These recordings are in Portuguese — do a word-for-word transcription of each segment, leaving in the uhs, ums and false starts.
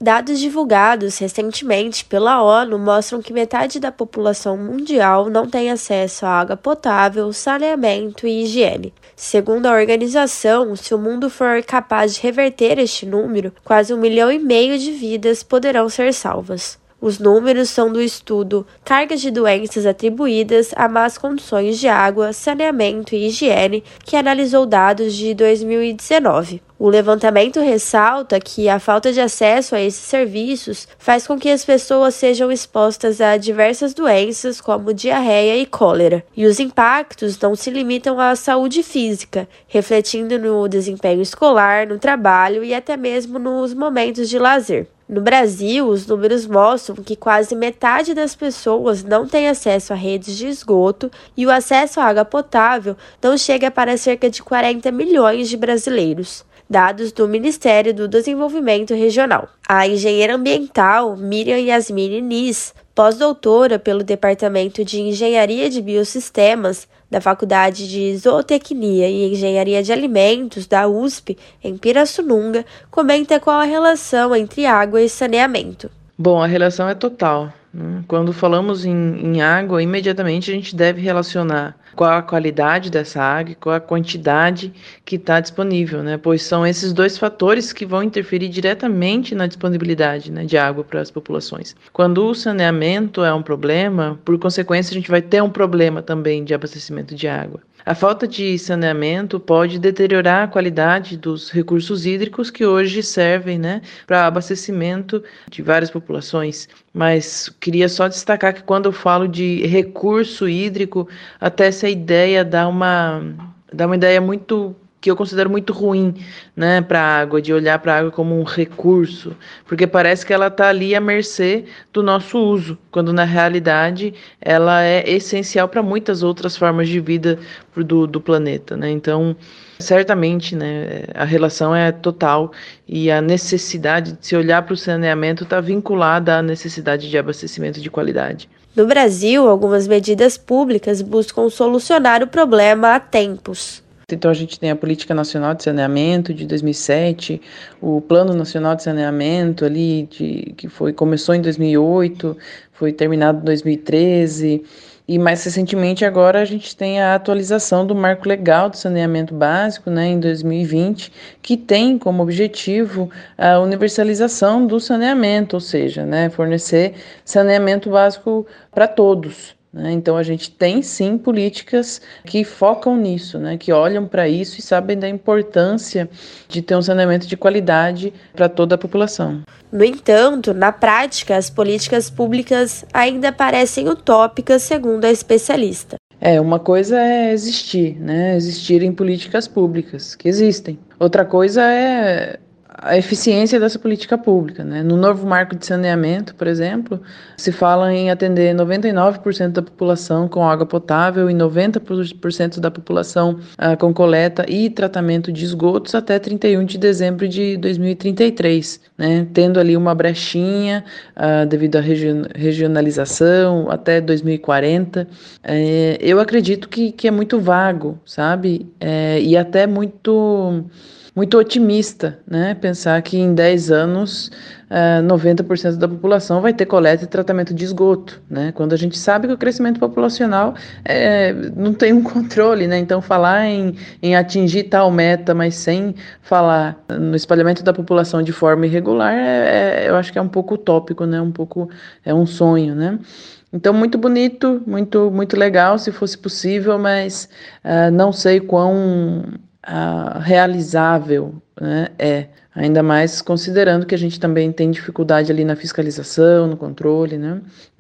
Dados divulgados recentemente pela ONU mostram que metade da população mundial não tem acesso à água potável, saneamento e higiene. Segundo a organização, se o mundo for capaz de reverter este número, quase um milhão e meio de vidas poderão ser salvas. Os números são do estudo Cargas de Doenças Atribuídas a Más Condições de Água, Saneamento e Higiene, que analisou dados de dois mil e dezenove. O levantamento ressalta que a falta de acesso a esses serviços faz com que as pessoas sejam expostas a diversas doenças como diarreia e cólera, e os impactos não se limitam à saúde física, refletindo no desempenho escolar, no trabalho e até mesmo nos momentos de lazer. No Brasil, os números mostram que quase metade das pessoas não tem acesso a redes de esgoto e o acesso à água potável não chega para cerca de quarenta milhões de brasileiros. Dados do Ministério do Desenvolvimento Regional. A engenheira ambiental Miriam Yasmine Nis, pós-doutora pelo Departamento de Engenharia de Biosistemas da Faculdade de Zootecnia e Engenharia de Alimentos da U S P, em Pirassununga, comenta qual a relação entre água e saneamento. Bom, a relação é total. Quando falamos em, em água, imediatamente a gente deve relacionar qual a qualidade dessa água e qual a quantidade que está disponível, né? Pois são esses dois fatores que vão interferir diretamente na disponibilidade, né, de água para as populações. Quando o saneamento é um problema, por consequência a gente vai ter um problema também de abastecimento de água. A falta de saneamento pode deteriorar a qualidade dos recursos hídricos que hoje servem, né, para abastecimento de várias populações. Mas queria só destacar que quando eu falo de recurso hídrico, até essa ideia dá uma, dá uma ideia muito que eu considero muito ruim, né, para a água, de olhar para a água como um recurso, porque parece que ela está ali à mercê do nosso uso, quando na realidade ela é essencial para muitas outras formas de vida do, do planeta, né? Então, certamente, né, a relação é total e a necessidade de se olhar para o saneamento está vinculada à necessidade de abastecimento de qualidade. No Brasil, algumas medidas públicas buscam solucionar o problema há tempos. Então a gente tem a Política Nacional de Saneamento de dois mil e sete, o Plano Nacional de Saneamento ali de, que foi, começou em dois mil e oito, foi terminado em dois mil e treze, e mais recentemente agora a gente tem a atualização do Marco Legal de Saneamento Básico, né, em dois mil e vinte, que tem como objetivo a universalização do saneamento, ou seja, né, fornecer saneamento básico para todos. Então a gente tem sim políticas que focam nisso, né, que olham para isso e sabem da importância de ter um saneamento de qualidade para toda a população. No entanto, na prática, as políticas públicas ainda parecem utópicas, segundo a especialista. É, uma coisa é existir, né, existirem políticas públicas, que existem. Outra coisa é a eficiência dessa política pública, né? No novo marco de saneamento, por exemplo, se fala em atender noventa e nove por cento da população com água potável e noventa por cento da população ah, com coleta e tratamento de esgotos até trinta e um de dezembro de dois mil e trinta e três, né? Tendo ali uma brechinha ah, devido à regi- regionalização até dois mil e quarenta. É, eu acredito que, que é muito vago, sabe? É, e até muito... muito otimista, né? Pensar que em dez anos uh, noventa por cento da população vai ter coleta e tratamento de esgoto, né? Quando a gente sabe que o crescimento populacional é, não tem um controle, né? Então falar em, em atingir tal meta, mas sem falar no espalhamento da população de forma irregular, é, é, eu acho que é um pouco utópico, né? Um pouco é um sonho, né? Então, muito bonito, muito, muito legal, se fosse possível, mas uh, não sei quão Uh, realizável, né, é, ainda mais considerando que a gente também tem dificuldade ali na fiscalização, no controle, né,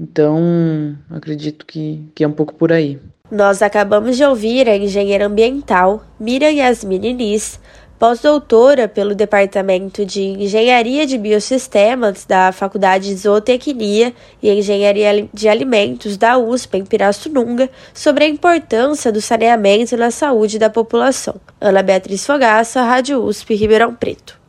então acredito que, que é um pouco por aí. Nós acabamos de ouvir a engenheira ambiental Miriam Yasmine Nis, pós-doutora pelo Departamento de Engenharia de Biosistemas da Faculdade de Zootecnia e Engenharia de Alimentos da U S P em Pirassununga, sobre a importância do saneamento na saúde da população. Ana Beatriz Fogaça, Rádio U S P, Ribeirão Preto.